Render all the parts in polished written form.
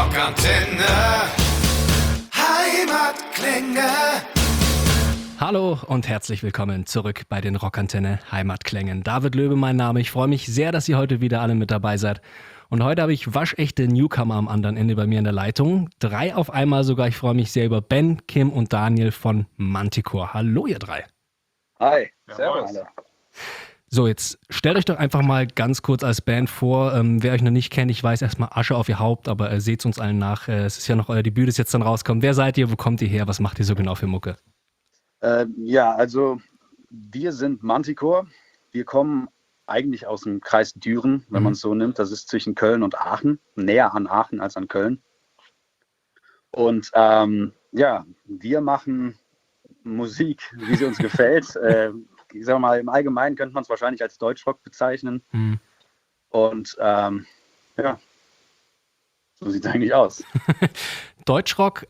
Rockantenne Heimatklänge. Hallo und herzlich willkommen zurück bei den Rockantenne Heimatklängen. David Löwe mein Name. Ich freue mich sehr, dass ihr heute wieder alle mit dabei seid. Und heute habe ich waschechte Newcomer am anderen Ende bei mir in der Leitung. 3 auf einmal sogar. Ich freue mich sehr über Ben, Kim und Daniel von Manticore. Hallo ihr 3. Hi, servus. So, jetzt stellt euch doch einfach mal ganz kurz als Band vor. Wer euch noch nicht kennt, ich weiß erstmal Asche auf ihr Haupt, aber seht uns allen nach. Es ist ja noch euer Debüt, das jetzt dann rauskommt. Wer seid ihr? Wo kommt ihr her? Was macht ihr so genau für Mucke? Also wir sind Manticore. Wir kommen eigentlich aus dem Kreis Düren, wenn man es so nimmt. Das ist zwischen Köln und Aachen, näher an Aachen als an Köln. Und wir machen Musik, wie sie uns gefällt. Ich sag mal, im Allgemeinen könnte man es wahrscheinlich als Deutschrock bezeichnen. Und so sieht es eigentlich aus. Deutschrock,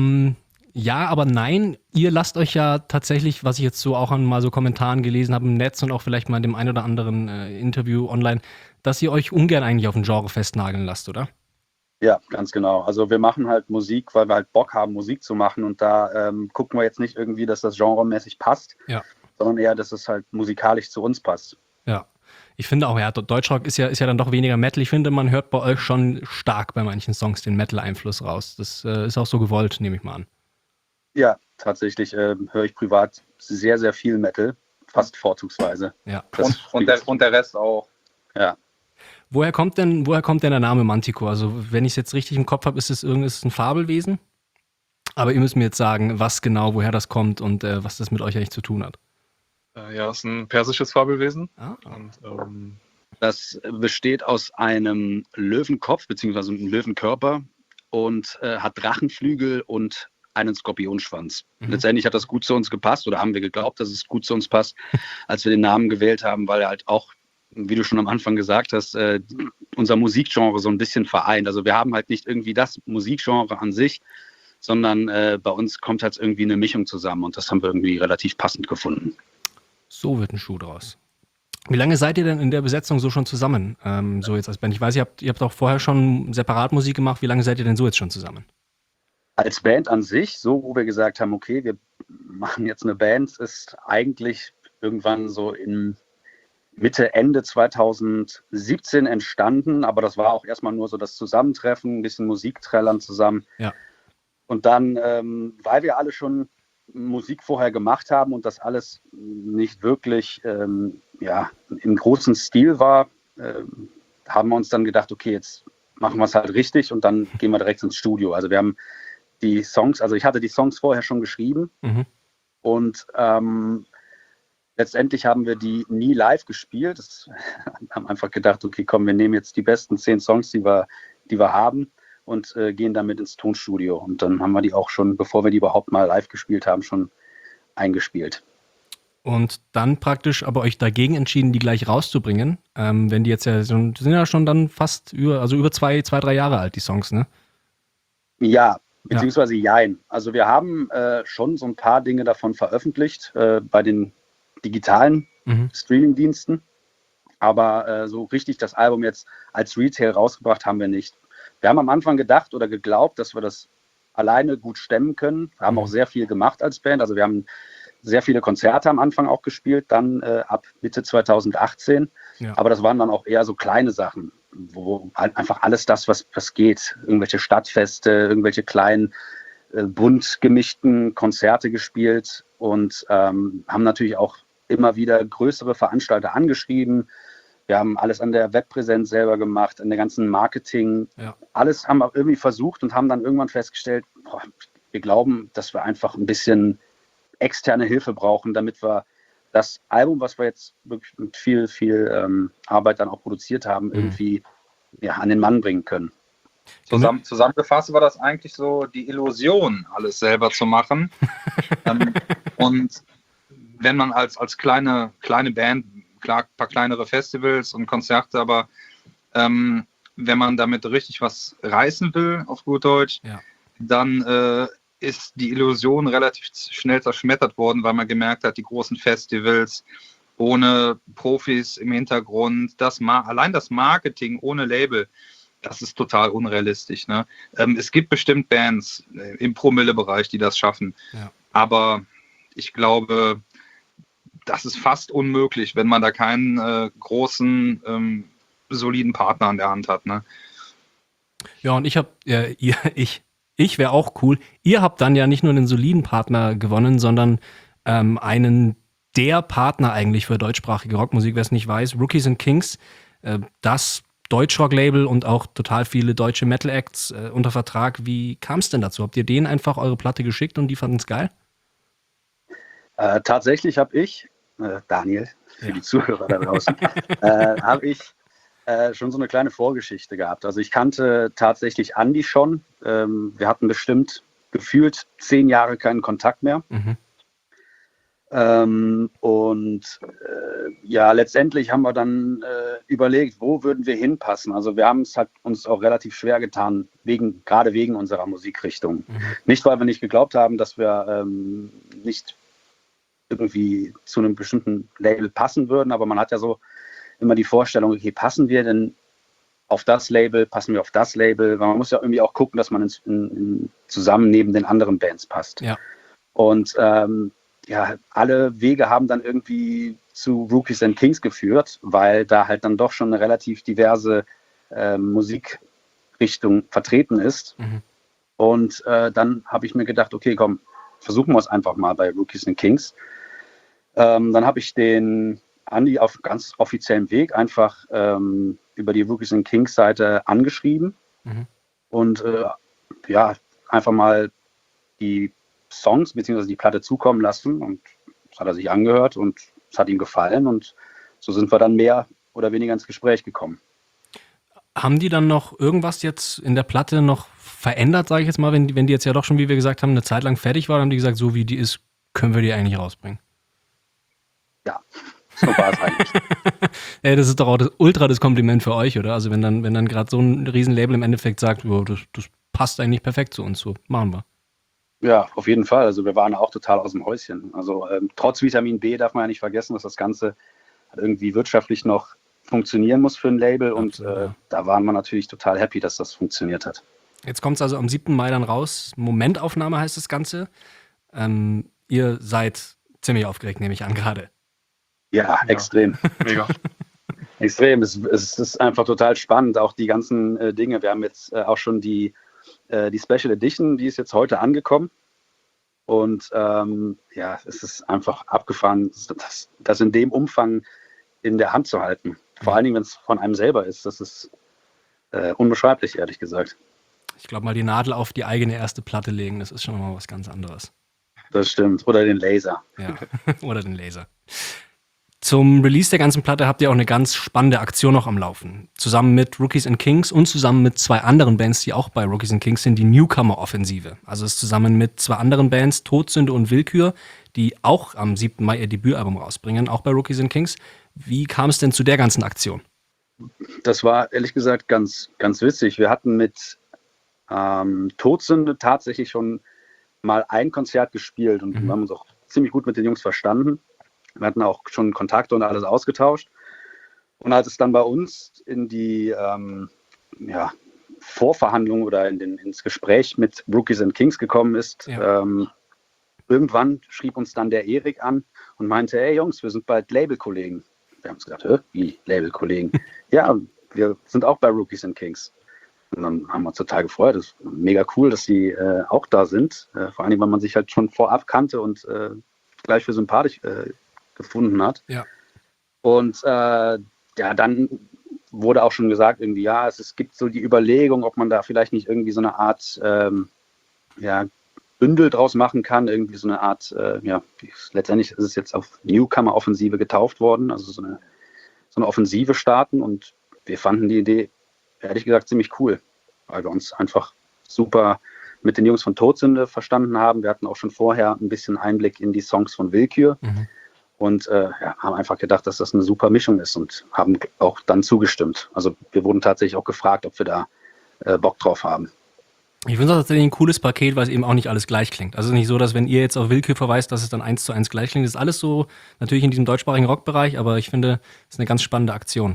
ja, aber nein. Ihr lasst euch ja tatsächlich, was ich jetzt so auch an mal so Kommentaren gelesen habe im Netz und auch vielleicht mal in dem ein oder anderen Interview online, dass ihr euch ungern eigentlich auf ein Genre festnageln lasst, oder? Ja, ganz genau. Also wir machen halt Musik, weil wir halt Bock haben, Musik zu machen. Und da gucken wir jetzt nicht irgendwie, dass das genremäßig passt, sondern eher, dass es halt musikalisch zu uns passt. Ja, ich finde auch, ja, Deutschrock ist ja dann doch weniger Metal. Ich finde, man hört bei euch schon stark bei manchen Songs den Metal-Einfluss raus. Das ist auch so gewollt, nehme ich mal an. Ja, tatsächlich höre ich privat sehr, sehr viel Metal, fast vorzugsweise. Ja. Und der Rest auch. Ja. Woher kommt denn der Name Manticore? Also, wenn ich es jetzt richtig im Kopf habe, ist es ein Fabelwesen. Aber ihr müsst mir jetzt sagen, was genau, woher das kommt und was das mit euch eigentlich zu tun hat. Ja, es ist ein persisches Fabelwesen. Und, das besteht aus einem Löwenkopf bzw. einem Löwenkörper und hat Drachenflügel und einen Skorpionschwanz. Letztendlich hat das gut zu uns gepasst oder haben wir geglaubt, dass es gut zu uns passt, als wir den Namen gewählt haben, weil er halt auch, wie du schon am Anfang gesagt hast, unser Musikgenre so ein bisschen vereint. Also wir haben halt nicht irgendwie das Musikgenre an sich, sondern bei uns kommt halt irgendwie eine Mischung zusammen und das haben wir irgendwie relativ passend gefunden. So wird ein Schuh draus. Wie lange seid ihr denn in der Besetzung so schon zusammen, so jetzt als Band? Ich weiß, ihr habt auch vorher schon separat Musik gemacht. Wie lange seid ihr denn so jetzt schon zusammen? Als Band an sich, so wo wir gesagt haben, okay, wir machen jetzt eine Band, ist eigentlich irgendwann so in Mitte, Ende 2017 entstanden. Aber das war auch erstmal nur so das Zusammentreffen, ein bisschen Musikträllern zusammen. Ja. Und dann, weil wir alle schon Musik vorher gemacht haben und das alles nicht wirklich im großen Stil war, haben wir uns dann gedacht, okay, jetzt machen wir es halt richtig und dann gehen wir direkt ins Studio. Also wir haben die Songs, also ich hatte die Songs vorher schon geschrieben und letztendlich haben wir die nie live gespielt. Haben einfach gedacht, okay, komm, wir nehmen jetzt die besten 10 Songs, die wir haben und gehen damit ins Tonstudio. Und dann haben wir die auch schon, bevor wir die überhaupt mal live gespielt haben, schon eingespielt. Und dann praktisch aber euch dagegen entschieden, die gleich rauszubringen, wenn die jetzt sind ja schon dann fast über 2-3 Jahre alt, die Songs, ne? Ja, beziehungsweise jein. Also wir haben schon so ein paar Dinge davon veröffentlicht bei den digitalen Streaming-Diensten, aber so richtig das Album jetzt als Retail rausgebracht haben wir nicht. Wir haben am Anfang gedacht oder geglaubt, dass wir das alleine gut stemmen können. Wir haben auch sehr viel gemacht als Band. Also wir haben sehr viele Konzerte am Anfang auch gespielt, dann ab Mitte 2018. Ja. Aber das waren dann auch eher so kleine Sachen, wo halt einfach alles das, was geht. Irgendwelche Stadtfeste, irgendwelche kleinen, bunt gemischten Konzerte gespielt und haben natürlich auch immer wieder größere Veranstalter angeschrieben. Wir haben alles an der Webpräsenz selber gemacht, an der ganzen Marketing. Ja. Alles haben wir irgendwie versucht und haben dann irgendwann festgestellt, wir glauben, dass wir einfach ein bisschen externe Hilfe brauchen, damit wir das Album, was wir jetzt wirklich mit viel Arbeit dann auch produziert haben, irgendwie an den Mann bringen können. Zusammengefasst war das eigentlich so die Illusion, alles selber zu machen. Und wenn man als kleine Band, klar, ein paar kleinere Festivals und Konzerte, aber wenn man damit richtig was reißen will, auf gut Deutsch, dann ist die Illusion relativ schnell zerschmettert worden, weil man gemerkt hat, die großen Festivals ohne Profis im Hintergrund, allein das Marketing ohne Label, das ist total unrealistisch. Ne? Es gibt bestimmt Bands im Promille-Bereich, die das schaffen. Ja. Aber ich glaube, das ist fast unmöglich, wenn man da keinen großen, soliden Partner an der Hand hat. Ne? Ja, und ich wäre auch cool. Ihr habt dann ja nicht nur einen soliden Partner gewonnen, sondern einen der Partner eigentlich für deutschsprachige Rockmusik, wer es nicht weiß, Rookies and Kings, das Deutschrock-Label und auch total viele deutsche Metal-Acts unter Vertrag. Wie kam es denn dazu? Habt ihr denen einfach eure Platte geschickt und die fanden es geil? Tatsächlich habe ich, Daniel, für die Zuhörer da draußen, habe ich schon so eine kleine Vorgeschichte gehabt. Also ich kannte tatsächlich Andi schon. Wir hatten bestimmt gefühlt 10 Jahre keinen Kontakt mehr. Mhm. Letztendlich haben wir dann überlegt, wo würden wir hinpassen. Also wir haben es halt uns auch relativ schwer getan, gerade wegen unserer Musikrichtung. Mhm. Nicht, weil wir nicht geglaubt haben, dass wir nicht irgendwie zu einem bestimmten Label passen würden, aber man hat ja so immer die Vorstellung, okay, passen wir denn auf das Label, passen wir auf das Label? Weil man muss ja irgendwie auch gucken, dass man zusammen neben den anderen Bands passt. Ja. Und alle Wege haben dann irgendwie zu Rookies and Kings geführt, weil da halt dann doch schon eine relativ diverse Musikrichtung vertreten ist. Mhm. Und dann habe ich mir gedacht, okay, komm, versuchen wir es einfach mal bei Rookies and Kings. Dann habe ich den Andi auf ganz offiziellem Weg einfach über die Rookies and Kings Seite angeschrieben und einfach mal die Songs bzw. die Platte zukommen lassen, und das hat er sich angehört und es hat ihm gefallen, und so sind wir dann mehr oder weniger ins Gespräch gekommen. Haben die dann noch irgendwas jetzt in der Platte noch verändert, sage ich jetzt mal, wenn die jetzt ja doch schon, wie wir gesagt haben, eine Zeit lang fertig war, haben die gesagt, so wie die ist, können wir die eigentlich rausbringen? Ja, so war es eigentlich. Ey, das ist doch auch das Kompliment für euch, oder? Also wenn dann gerade so ein Riesenlabel im Endeffekt sagt, oh, das passt eigentlich perfekt zu uns, so machen wir. Ja, auf jeden Fall. Also wir waren auch total aus dem Häuschen. Also trotz Vitamin B darf man ja nicht vergessen, dass das Ganze irgendwie wirtschaftlich noch funktionieren muss für ein Label. Absolut, und da waren wir natürlich total happy, dass das funktioniert hat. Jetzt kommt es also am 7. Mai dann raus. Momentaufnahme heißt das Ganze. Ihr seid ziemlich aufgeregt, nehme ich an, gerade. Ja, extrem. Mega. Extrem. Es ist einfach total spannend, auch die ganzen Dinge. Wir haben jetzt auch schon die Special Edition, die ist jetzt heute angekommen. Und es ist einfach abgefahren, das in dem Umfang in der Hand zu halten. Vor allen Dingen, wenn es von einem selber ist. Das ist unbeschreiblich, ehrlich gesagt. Ich glaube, mal die Nadel auf die eigene erste Platte legen, das ist schon mal was ganz anderes. Das stimmt. Oder den Laser. Ja, oder den Laser. Zum Release der ganzen Platte habt ihr auch eine ganz spannende Aktion noch am Laufen. Zusammen mit Rookies and Kings und zusammen mit 2 anderen Bands, die auch bei Rookies and Kings sind, die Newcomer-Offensive. Also es ist zusammen mit 2 anderen Bands, Todsünde und Willkür, die auch am 7. Mai ihr Debütalbum rausbringen, auch bei Rookies and Kings. Wie kam es denn zu der ganzen Aktion? Das war ehrlich gesagt ganz, ganz witzig. Wir hatten mit Todsünde tatsächlich schon mal ein Konzert gespielt und wir haben uns auch ziemlich gut mit den Jungs verstanden. Wir hatten auch schon Kontakte und alles ausgetauscht. Und als es dann bei uns in die Vorverhandlung oder ins Gespräch mit Rookies and Kings gekommen ist, irgendwann schrieb uns dann der Erik an und meinte, hey Jungs, wir sind bald Labelkollegen. Wir haben uns gedacht, wie Labelkollegen? Ja, wir sind auch bei Rookies and Kings. Und dann haben wir uns total gefreut. Das ist mega cool, dass die auch da sind. Vor allem, weil man sich halt schon vorab kannte und gleich für sympathisch gefunden hat. Ja. Und dann wurde auch schon gesagt, irgendwie, es gibt so die Überlegung, ob man da vielleicht nicht irgendwie so eine Art Bündel draus machen kann, irgendwie so eine Art, letztendlich ist es jetzt auf Newcomer-Offensive getauft worden, also so eine Offensive starten, und wir fanden die Idee, ehrlich gesagt, ziemlich cool, weil wir uns einfach super mit den Jungs von Todsünde verstanden haben. Wir hatten auch schon vorher ein bisschen Einblick in die Songs von Willkür. Und haben einfach gedacht, dass das eine super Mischung ist, und haben auch dann zugestimmt. Also wir wurden tatsächlich auch gefragt, ob wir da Bock drauf haben. Ich finde das tatsächlich ein cooles Paket, weil es eben auch nicht alles gleich klingt. Also es ist nicht so, dass wenn ihr jetzt auf Willkür verweist, dass es dann 1:1 gleich klingt. Das ist alles so natürlich in diesem deutschsprachigen Rockbereich, aber ich finde, es ist eine ganz spannende Aktion.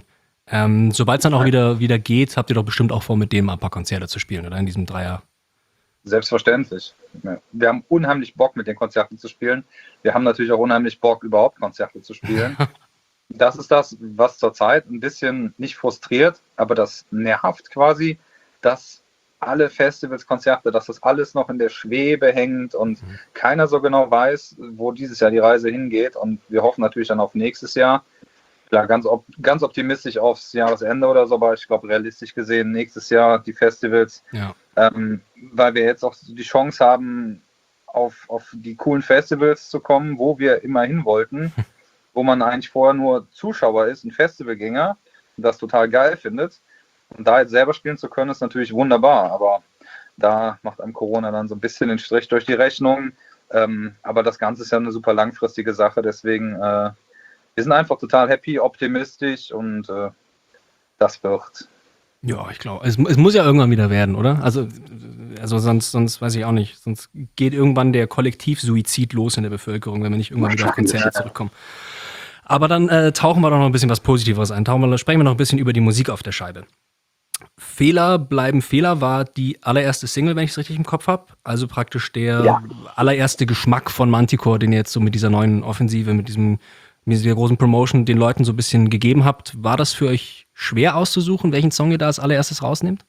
Sobald es dann auch wieder geht, habt ihr doch bestimmt auch vor, mit dem ein paar Konzerte zu spielen, oder in diesem Dreier? Selbstverständlich. Wir haben unheimlich Bock, mit den Konzerten zu spielen. Wir haben natürlich auch unheimlich Bock, überhaupt Konzerte zu spielen. Das ist das, was zurzeit ein bisschen nicht frustriert, aber das nervt quasi, dass alle Festivals, Konzerte, dass das alles noch in der Schwebe hängt und keiner so genau weiß, wo dieses Jahr die Reise hingeht. Und wir hoffen natürlich dann auf nächstes Jahr. Klar, ganz optimistisch aufs Jahresende oder so, aber ich glaube, realistisch gesehen, nächstes Jahr die Festivals, weil wir jetzt auch die Chance haben, auf die coolen Festivals zu kommen, wo wir immer hin wollten, wo man eigentlich vorher nur Zuschauer ist, ein Festivalgänger und das total geil findet. Und da jetzt selber spielen zu können, ist natürlich wunderbar, aber da macht einem Corona dann so ein bisschen den Strich durch die Rechnung. Aber das Ganze ist ja eine super langfristige Sache, deswegen wir sind einfach total happy, optimistisch und das wird. Ja, ich glaube, es muss ja irgendwann wieder werden, oder? Also sonst weiß ich auch nicht. Sonst geht irgendwann der Kollektivsuizid los in der Bevölkerung, wenn wir nicht irgendwann wieder auf Konzerte zurückkommen. Aber dann tauchen wir doch noch ein bisschen was Positives ein. Sprechen wir noch ein bisschen über die Musik auf der Scheibe. Fehler bleiben Fehler war die allererste Single, wenn ich es richtig im Kopf habe. Also praktisch der allererste Geschmack von Manticore, den ihr jetzt so mit dieser neuen Offensive, mit dieser großen Promotion den Leuten so ein bisschen gegeben habt. War das für euch schwer auszusuchen, welchen Song ihr da als allererstes rausnehmt?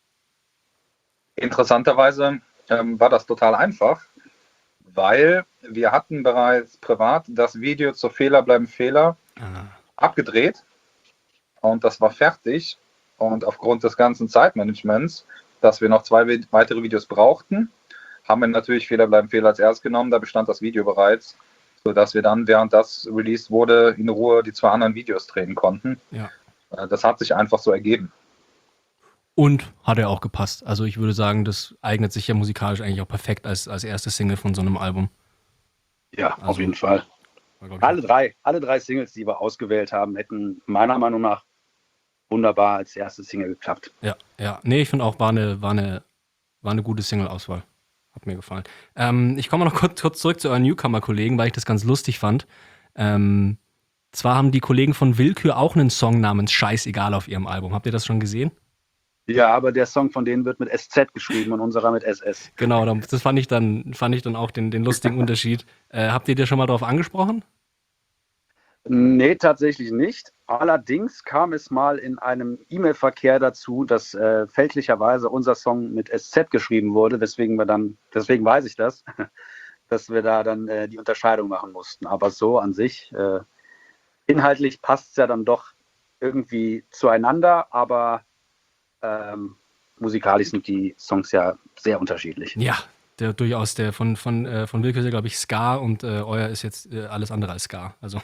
Interessanterweise war das total einfach, weil wir hatten bereits privat das Video zu Fehler bleiben Fehler abgedreht und das war fertig. Und aufgrund des ganzen Zeitmanagements, dass wir noch 2 weitere Videos brauchten, haben wir natürlich Fehler bleiben Fehler als erstes genommen. Da bestand das Video bereits, sodass wir dann, während das released wurde, in Ruhe die 2 anderen Videos drehen konnten. Ja. Das hat sich einfach so ergeben. Und hat ja auch gepasst. Also ich würde sagen, das eignet sich ja musikalisch eigentlich auch perfekt als erste Single von so einem Album. Ja, also, auf jeden Fall. Alle drei Singles, die wir ausgewählt haben, hätten meiner Meinung nach wunderbar als erste Single geklappt. Ja. Nee, ich finde auch, war eine gute Single-Auswahl. Hat mir gefallen. Ich komme noch kurz zurück zu euren Newcomer-Kollegen, weil ich das ganz lustig fand. Zwar haben die Kollegen von Willkür auch einen Song namens Scheißegal auf ihrem Album. Habt ihr das schon gesehen? Ja, aber der Song von denen wird mit SZ geschrieben und unserer mit SS. Genau, das fand ich dann auch den lustigen Unterschied. Habt ihr dir schon mal darauf angesprochen? Nee, tatsächlich nicht. Allerdings kam es mal in einem E-Mail-Verkehr dazu, dass fälschlicherweise unser Song mit SZ geschrieben wurde, deswegen weiß ich das, dass wir da dann die Unterscheidung machen mussten. Aber so an sich, inhaltlich passt es ja dann doch irgendwie zueinander, aber musikalisch sind die Songs ja sehr unterschiedlich. Ja, durchaus. Der von Willkür ist ja, glaube ich, Ska und euer ist jetzt alles andere als Ska. Also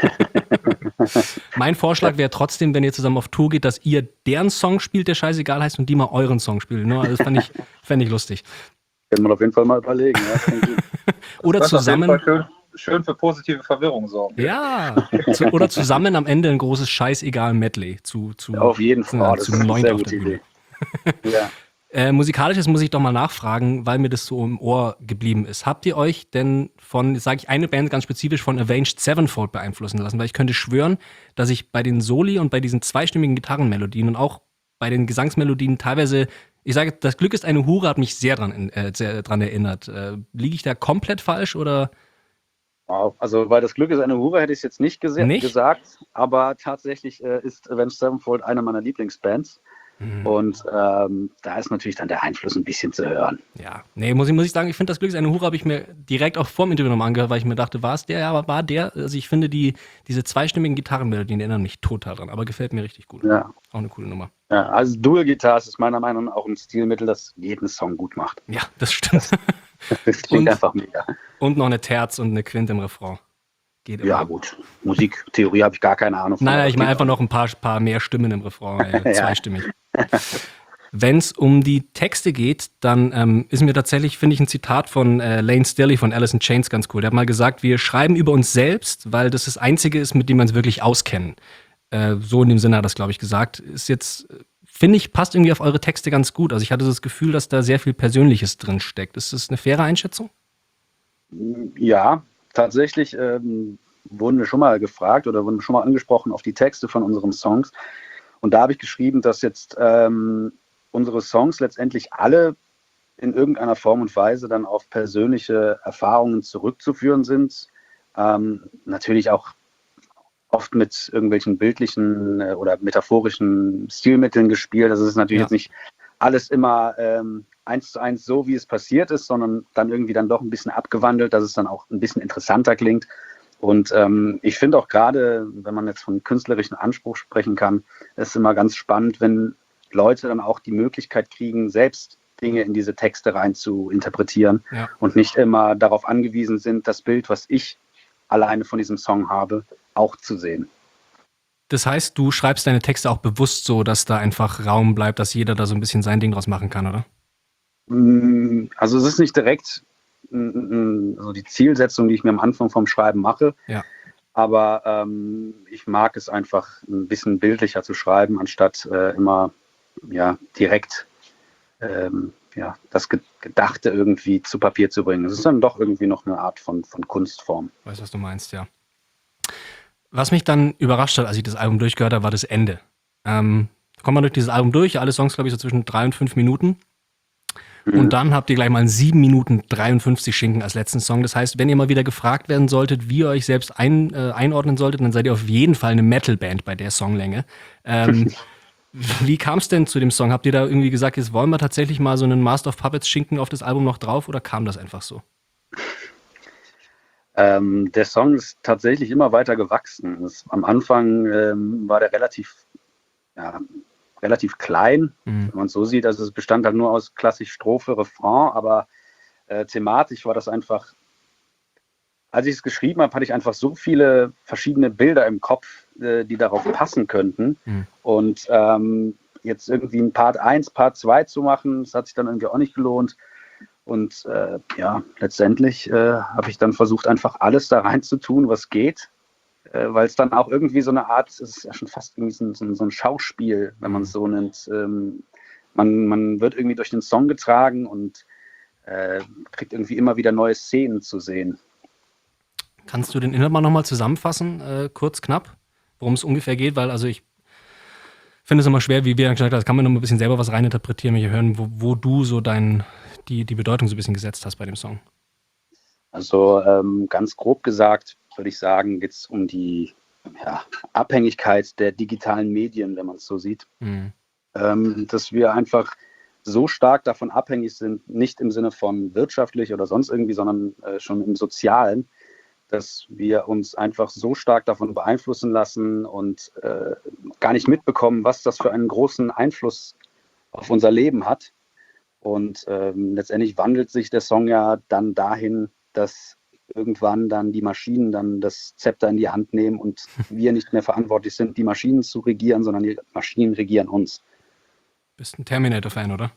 mein Vorschlag wäre trotzdem, wenn ihr zusammen auf Tour geht, dass ihr deren Song spielt, der scheißegal heißt, und die mal euren Song spielen. Ne? Also das fände ich lustig. Können wir auf jeden Fall mal überlegen. Ja? Oder zusammen. Schön für positive Verwirrung sorgen. Ja, oder zusammen am Ende ein großes Scheißegal-Medley auf jeden Fall. Das ist eine sehr gute Idee. Ja. Musikalisches muss ich doch mal nachfragen, weil mir das so im Ohr geblieben ist. Habt ihr euch denn sage ich eine Band ganz spezifisch, von Avenged Sevenfold beeinflussen lassen? Weil ich könnte schwören, dass ich bei den Soli und bei diesen zweistimmigen Gitarrenmelodien und auch bei den Gesangsmelodien teilweise, ich sage, das Glück ist eine Hure, hat mich sehr dran erinnert. Liege ich da komplett falsch oder? Wow. Also, weil das Glück ist eine Hure, hätte ich es jetzt nicht gesagt, aber tatsächlich ist Avenged Sevenfold eine meiner Lieblingsbands. Und da ist natürlich dann der Einfluss ein bisschen zu hören. Ja, nee, muss ich sagen, ich finde, das Glück ist eine Hure, habe ich mir direkt auch vor dem Interview nochmal angehört, weil ich mir dachte, war es der? Ja, aber war der? Also ich finde, diese zweistimmigen Gitarrenmelodien erinnern mich total dran, aber gefällt mir richtig gut. Ja. Auch eine coole Nummer. Ja, also Dual Guitars ist meiner Meinung nach auch ein Stilmittel, das jeden Song gut macht. Ja, das stimmt. Das klingt einfach mega. Und noch eine Terz und eine Quint im Refrain. Geht immer. Ja, gut. Musiktheorie habe ich gar keine Ahnung von. Nein, ich meine einfach noch ein paar mehr Stimmen im Refrain, zweistimmig. Wenn es um die Texte geht, dann ist mir tatsächlich, finde ich, ein Zitat von Lane Staley von Alice in Chains ganz cool. Der hat mal gesagt, wir schreiben über uns selbst, weil das Einzige ist, mit dem wir uns wirklich auskennen. So in dem Sinne hat er das, glaube ich, gesagt. Ist jetzt, finde ich, passt irgendwie auf eure Texte ganz gut. Also ich hatte das Gefühl, dass da sehr viel Persönliches drin steckt. Ist das eine faire Einschätzung? Ja, tatsächlich wurden wir schon mal gefragt oder wurden schon mal angesprochen auf die Texte von unseren Songs. Und da habe ich geschrieben, dass jetzt unsere Songs letztendlich alle in irgendeiner Form und Weise dann auf persönliche Erfahrungen zurückzuführen sind. Natürlich auch oft mit irgendwelchen bildlichen oder metaphorischen Stilmitteln gespielt. Das ist natürlich jetzt nicht alles immer 1:1 so, wie es passiert ist, sondern dann irgendwie dann doch ein bisschen abgewandelt, dass es dann auch ein bisschen interessanter klingt. Und ich finde auch gerade, wenn man jetzt von künstlerischen Anspruch sprechen kann, ist es immer ganz spannend, wenn Leute dann auch die Möglichkeit kriegen, selbst Dinge in diese Texte rein zu interpretieren und nicht immer darauf angewiesen sind, das Bild, was ich alleine von diesem Song habe, auch zu sehen. Das heißt, du schreibst deine Texte auch bewusst so, dass da einfach Raum bleibt, dass jeder da so ein bisschen sein Ding draus machen kann, oder? Also es ist nicht direkt so die Zielsetzung, die ich mir am Anfang vom Schreiben mache, aber ich mag es einfach ein bisschen bildlicher zu schreiben, anstatt immer direkt das Gedachte irgendwie zu Papier zu bringen. Es ist dann doch irgendwie noch eine Art von Kunstform. Weißt du, was du meinst, ja. Was mich dann überrascht hat, als ich das Album durchgehört habe, war das Ende. Kommt man durch dieses Album durch, alle Songs, glaube ich, so zwischen 3 und 5 Minuten. Und dann habt ihr gleich mal 7 Minuten 53 Schinken als letzten Song. Das heißt, wenn ihr mal wieder gefragt werden solltet, wie ihr euch selbst einordnen solltet, dann seid ihr auf jeden Fall eine Metal-Band bei der Songlänge. Wie kam es denn zu dem Song? Habt ihr da irgendwie gesagt, jetzt wollen wir tatsächlich mal so einen Master of Puppets Schinken auf das Album noch drauf oder kam das einfach so? Der Song ist tatsächlich immer weiter gewachsen. Am Anfang war der relativ klein, wenn man es so sieht. Also es bestand halt nur aus klassisch Strophe, Refrain, aber thematisch war das einfach, als ich es geschrieben habe, hatte ich einfach so viele verschiedene Bilder im Kopf, die darauf passen könnten. Und jetzt irgendwie ein Part 1, Part 2 zu machen, das hat sich dann irgendwie auch nicht gelohnt. Und letztendlich habe ich dann versucht, einfach alles da rein zu tun, was geht, weil es dann auch irgendwie so eine Art, es ist ja schon fast irgendwie so ein Schauspiel, wenn man es so nennt. Man wird irgendwie durch den Song getragen und kriegt irgendwie immer wieder neue Szenen zu sehen. Kannst du den Inhalt mal nochmal zusammenfassen, kurz, knapp, worum es ungefähr geht? Weil also ich finde es immer schwer, wie wir gesagt haben, kann man noch ein bisschen selber was reininterpretieren, wenn wir hören, wo du so die Bedeutung so ein bisschen gesetzt hast bei dem Song. Also ganz grob gesagt, würde ich sagen, geht es um die Abhängigkeit der digitalen Medien, wenn man es so sieht. Dass wir einfach so stark davon abhängig sind, nicht im Sinne von wirtschaftlich oder sonst irgendwie, sondern schon im Sozialen, dass wir uns einfach so stark davon beeinflussen lassen und gar nicht mitbekommen, was das für einen großen Einfluss auf unser Leben hat. Und letztendlich wandelt sich der Song ja dann dahin, dass irgendwann dann die Maschinen dann das Zepter in die Hand nehmen und wir nicht mehr verantwortlich sind, die Maschinen zu regieren, sondern die Maschinen regieren uns. Bist ein Terminator-Fan, oder?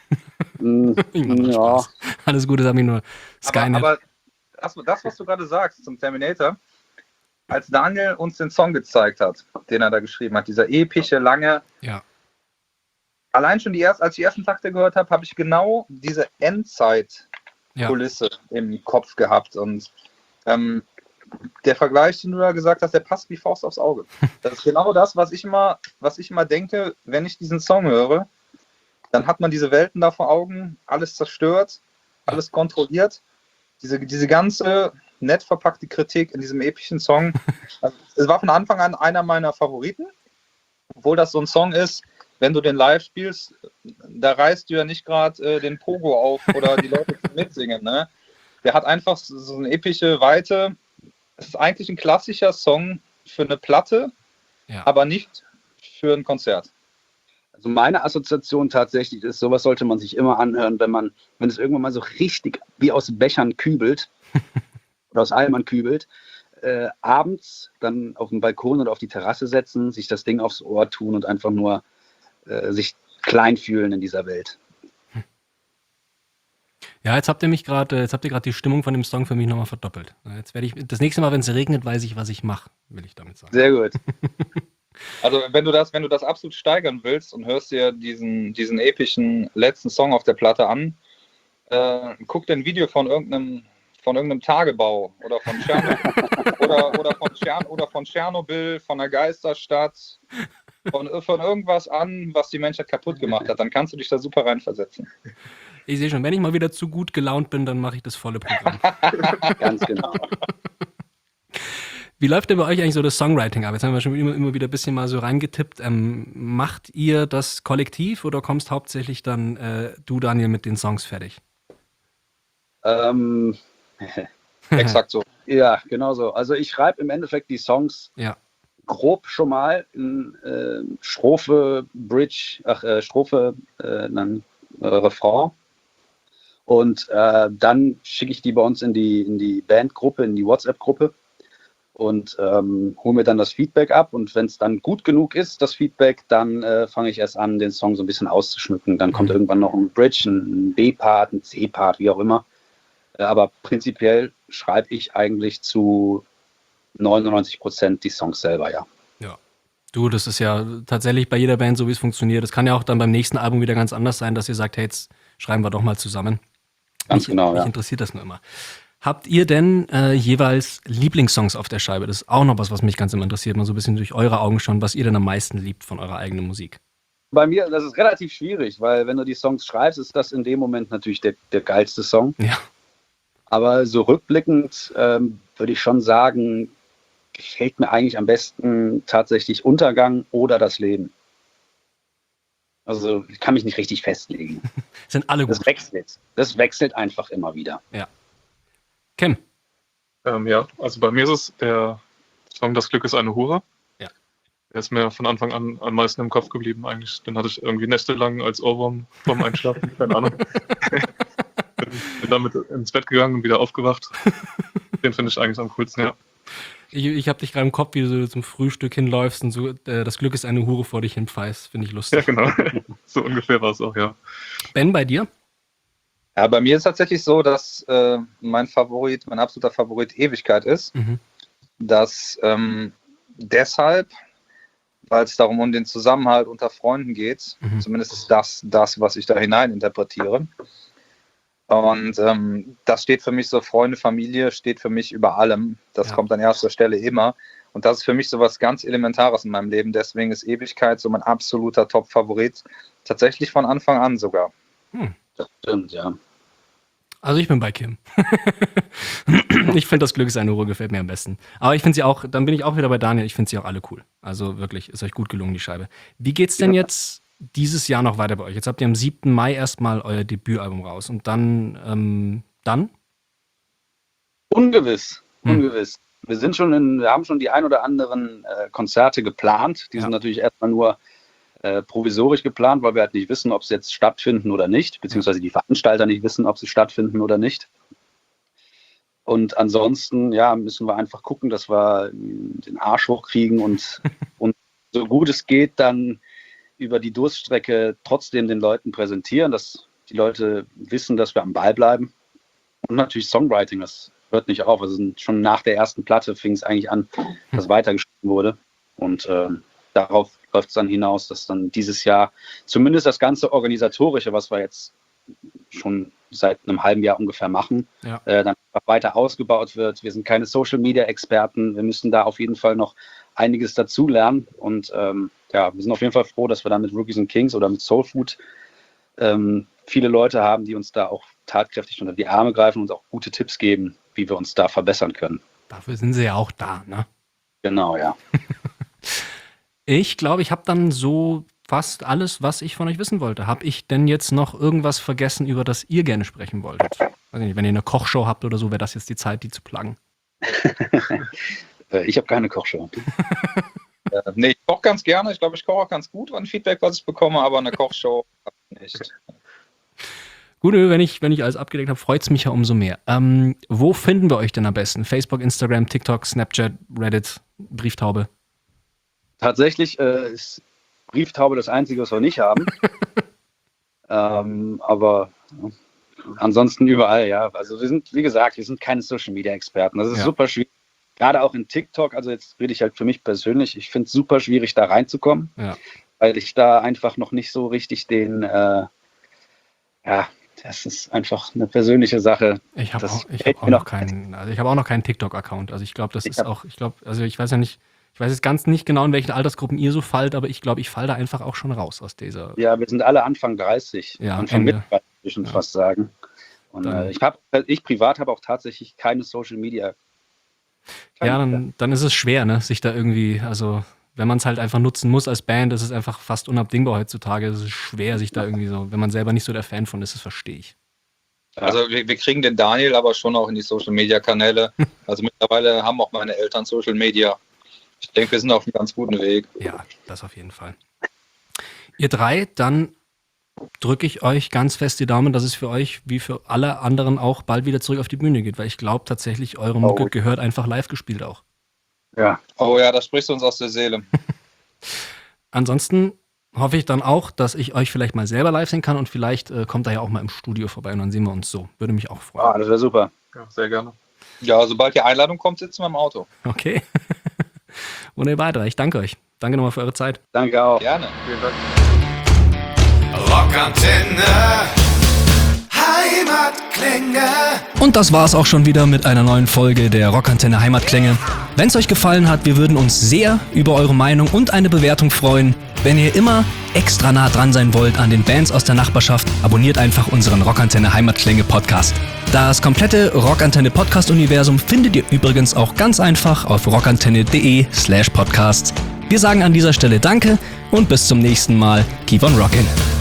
Ja. Alles Gute, sag ich nur. Skynet. Aber das, was du gerade sagst zum Terminator, als Daniel uns den Song gezeigt hat, den er da geschrieben hat, dieser epische, lange. Ja. Allein schon als ich die ersten Takte gehört habe, habe ich genau diese Endzeit-Kulisse im Kopf gehabt. Und der Vergleich, den du da gesagt hast, der passt wie Faust aufs Auge. Das ist genau das, was ich immer denke, wenn ich diesen Song höre. Dann hat man diese Welten da vor Augen, alles zerstört, alles kontrolliert. Diese ganze nett verpackte Kritik in diesem epischen Song. Es war von Anfang an einer meiner Favoriten, obwohl das so ein Song ist, wenn du den live spielst, da reißt du ja nicht gerade den Pogo auf oder die Leute mitsingen. Ne? Der hat einfach so eine epische Weite. Es ist eigentlich ein klassischer Song für eine Platte, aber nicht für ein Konzert. Also meine Assoziation tatsächlich ist, sowas sollte man sich immer anhören, wenn es irgendwann mal so richtig wie aus Bechern kübelt oder aus Eimern kübelt, abends dann auf den Balkon oder auf die Terrasse setzen, sich das Ding aufs Ohr tun und einfach nur sich klein fühlen in dieser Welt. Ja, jetzt habt ihr gerade die Stimmung von dem Song für mich nochmal verdoppelt. Jetzt werde ich das nächste Mal, wenn es regnet, weiß ich, was ich mache, will ich damit sagen. Sehr gut. Also wenn du das absolut steigern willst und hörst dir diesen epischen letzten Song auf der Platte an, guck dir ein Video von irgendeinem Tagebau oder von Tschernobyl oder von Tschernobyl, von der Geisterstadt von irgendwas an, was die Menschheit kaputt gemacht hat. Dann kannst du dich da super reinversetzen. Ich sehe schon, wenn ich mal wieder zu gut gelaunt bin, dann mache ich das volle Programm. Ganz genau. Wie läuft denn bei euch eigentlich so das Songwriting ab? Jetzt haben wir schon immer wieder ein bisschen mal so reingetippt. Macht ihr das kollektiv oder kommst hauptsächlich dann du, Daniel, mit den Songs fertig? Exakt so. Ja, genau so. Also ich schreibe im Endeffekt die Songs grob schon mal in Strophe, Bridge, Strophe, dann Refrain. Und dann schicke ich die bei uns in die Bandgruppe, in die WhatsApp-Gruppe und hole mir dann das Feedback ab. Und wenn es dann gut genug ist, das Feedback, dann fange ich erst an, den Song so ein bisschen auszuschmücken. Dann kommt irgendwann noch ein Bridge, ein B-Part, ein C-Part, wie auch immer. Aber prinzipiell schreibe ich eigentlich zu 99% die Songs selber, ja. Ja. Du, das ist ja tatsächlich bei jeder Band so, wie es funktioniert. Das kann ja auch dann beim nächsten Album wieder ganz anders sein, dass ihr sagt, hey, jetzt schreiben wir doch mal zusammen. Ganz genau, ja. Mich interessiert das nur immer. Habt ihr denn jeweils Lieblingssongs auf der Scheibe? Das ist auch noch was mich ganz immer interessiert, mal so ein bisschen durch eure Augen schauen, was ihr denn am meisten liebt von eurer eigenen Musik. Bei mir, das ist relativ schwierig, weil wenn du die Songs schreibst, ist das in dem Moment natürlich der geilste Song. Ja. Aber so rückblickend würde ich schon sagen, gefällt mir eigentlich am besten tatsächlich Untergang oder das Leben. Also ich kann mich nicht richtig festlegen. Sind alle gut. Das wechselt einfach immer wieder. Ja. Kim? Ja, also bei mir ist es der Song Das Glück ist eine Hure. Ja. Der ist mir von Anfang an am meisten im Kopf geblieben eigentlich. Den hatte ich irgendwie nächtelang als Ohrwurm vorm Einschlafen, keine Ahnung. Bin damit ins Bett gegangen und wieder aufgewacht. Den finde ich eigentlich am coolsten, ja. Ich habe dich gerade im Kopf, wie du so zum Frühstück hinläufst und so, das Glück ist eine Hure vor dich hin pfeifst. Finde ich lustig. Ja, genau. So ungefähr war es auch, ja. Ben, bei dir? Ja, bei mir ist es tatsächlich so, dass mein absoluter Favorit Ewigkeit ist. Mhm. Das deshalb, weil es darum um den Zusammenhalt unter Freunden geht. Zumindest ist das, was ich da hinein interpretiere. Und das steht für mich so, Freunde, Familie steht für mich über allem. Das kommt an erster Stelle immer. Und das ist für mich so was ganz Elementares in meinem Leben. Deswegen ist Ewigkeit so mein absoluter Top-Favorit. Tatsächlich von Anfang an sogar. Das stimmt, ja. Also ich bin bei Kim. Ich finde, das Glück ist eine Hure, gefällt mir am besten. Aber ich finde sie auch, dann bin ich auch wieder bei Daniel, ich finde sie auch alle cool. Also wirklich, ist euch gut gelungen, die Scheibe. Wie geht's denn jetzt dieses Jahr noch weiter bei euch? Jetzt habt ihr am 7. Mai erstmal euer Debütalbum raus und dann? Ungewiss. Wir haben schon die ein oder anderen Konzerte geplant. Die sind natürlich erstmal nur provisorisch geplant, weil wir halt nicht wissen, ob sie jetzt stattfinden oder nicht, beziehungsweise die Veranstalter nicht wissen, ob sie stattfinden oder nicht. Und ansonsten, müssen wir einfach gucken, dass wir den Arsch hochkriegen und so gut es geht, dann über die Durststrecke trotzdem den Leuten präsentieren, dass die Leute wissen, dass wir am Ball bleiben. Und natürlich Songwriting, das hört nicht auf. Also schon nach der ersten Platte fing es eigentlich an, dass weitergeschrieben wurde. Und darauf läuft es dann hinaus, dass dann dieses Jahr zumindest das ganze Organisatorische, was wir jetzt schon seit einem halben Jahr ungefähr machen, dann einfach weiter ausgebaut wird. Wir sind keine Social-Media-Experten. Wir müssen da auf jeden Fall noch einiges dazulernen. Und wir sind auf jeden Fall froh, dass wir da mit Rookies and Kings oder mit Soul Food viele Leute haben, die uns da auch tatkräftig unter die Arme greifen und uns auch gute Tipps geben, wie wir uns da verbessern können. Dafür sind sie ja auch da, ne? Genau, ja. Ich glaube, ich habe dann so fast alles, was ich von euch wissen wollte. Habe ich denn jetzt noch irgendwas vergessen, über das ihr gerne sprechen wolltet? Weiß nicht, wenn ihr eine Kochshow habt oder so, wäre das jetzt die Zeit, die zu pluggen. Ich habe keine Kochshow. Nee, ich koche ganz gerne. Ich glaube, ich koche auch ganz gut an Feedback, was ich bekomme, aber eine Kochshow nicht. Gut, wenn ich alles abgedeckt habe, freut es mich ja umso mehr. Wo finden wir euch denn am besten? Facebook, Instagram, TikTok, Snapchat, Reddit, Brieftaube? Tatsächlich ist Brieftaube das Einzige, was wir nicht haben. Aber ansonsten überall, ja. Also wir sind, wie gesagt, keine Social-Media-Experten. Das ist super schwierig. Gerade auch in TikTok, also jetzt rede ich halt für mich persönlich, ich finde es super schwierig, da reinzukommen, weil ich da einfach noch nicht so richtig das ist einfach eine persönliche Sache. Ich habe auch noch keinen TikTok-Account. Also ich glaube, das ist auch, ich weiß ja nicht, Ich weiß jetzt ganz nicht genau, in welchen Altersgruppen ihr so fallt, aber ich glaube, ich falle da einfach auch schon raus aus dieser. Ja, wir sind alle Anfang 30. Ja, Anfang Ende. Mitte 30, würde ich schon fast sagen. Und ich privat habe auch tatsächlich keine Social Media. Ja, dann ist es schwer, ne, sich da irgendwie, also wenn man es halt einfach nutzen muss als Band, ist es einfach fast unabdingbar heutzutage. Es ist schwer, sich da irgendwie so, wenn man selber nicht so der Fan von ist, das verstehe ich. Also wir kriegen den Daniel aber schon auch in die Social-Media-Kanäle. Also mittlerweile haben auch meine Eltern Social Media. Ich denke, wir sind auf einem ganz guten Weg. Ja, das auf jeden Fall. Ihr drei, dann drücke ich euch ganz fest die Daumen, dass es für euch wie für alle anderen auch bald wieder zurück auf die Bühne geht, weil ich glaube tatsächlich, eure Mucke gehört einfach live gespielt auch. Ja. Oh ja, das sprichst du uns aus der Seele. Ansonsten hoffe ich dann auch, dass ich euch vielleicht mal selber live sehen kann und vielleicht kommt er ja auch mal im Studio vorbei und dann sehen wir uns so. Würde mich auch freuen. Ah, das wäre super. Ja, sehr gerne. Ja, sobald die Einladung kommt, sitzen wir im Auto. Okay. Wunderbar, ich danke euch. Danke nochmal für eure Zeit. Danke auch. Gerne. Vielen Dank. Rockantenne Heimatklänge. Und das war's auch schon wieder mit einer neuen Folge der Rockantenne Heimatklänge. Wenn es euch gefallen hat, wir würden uns sehr über eure Meinung und eine Bewertung freuen. Wenn ihr immer extra nah dran sein wollt an den Bands aus der Nachbarschaft, abonniert einfach unseren Rockantenne Heimatklänge Podcast. Das komplette Rockantenne Podcast-Universum findet ihr übrigens auch ganz einfach auf rockantenne.de/podcast. Wir sagen an dieser Stelle Danke und bis zum nächsten Mal. Keep on rockin'.